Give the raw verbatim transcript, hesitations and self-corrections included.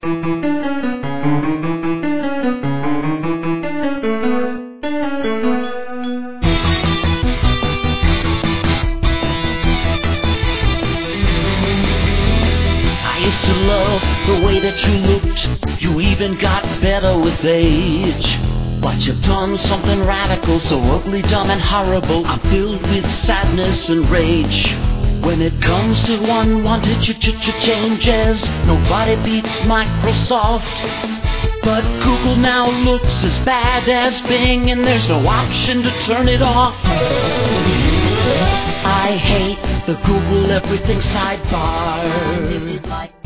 I used to love the way that you looked. You even got better with age. But you've done something radical, so ugly, dumb and horrible. I'm filled with sadness and rage. When it comes to unwanted ch ch ch changes, nobody beats Microsoft. But Google now looks as bad as Bing, and there's no option to turn it off. I hate the Google everything sidebar.